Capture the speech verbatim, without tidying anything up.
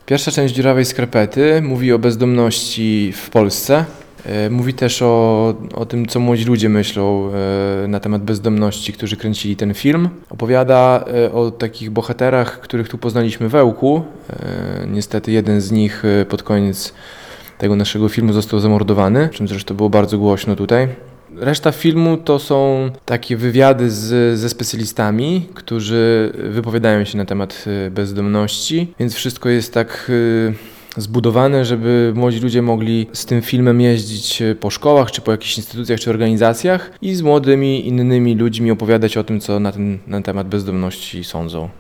Pierwsza część Dziurawej skarpety mówi o bezdomności w Polsce. Mówi też o, o tym, co młodzi ludzie myślą na temat bezdomności, którzy kręcili ten film. Opowiada o takich bohaterach, których tu poznaliśmy w Ełku. Niestety jeden z nich pod koniec tego naszego filmu został zamordowany, czym zresztą było bardzo głośno tutaj. Reszta filmu to są takie wywiady z, ze specjalistami, którzy wypowiadają się na temat bezdomności, więc wszystko jest tak zbudowane, żeby młodzi ludzie mogli z tym filmem jeździć po szkołach, czy po jakichś instytucjach, czy organizacjach i z młodymi, innymi ludźmi opowiadać o tym, co na ten na temat bezdomności sądzą.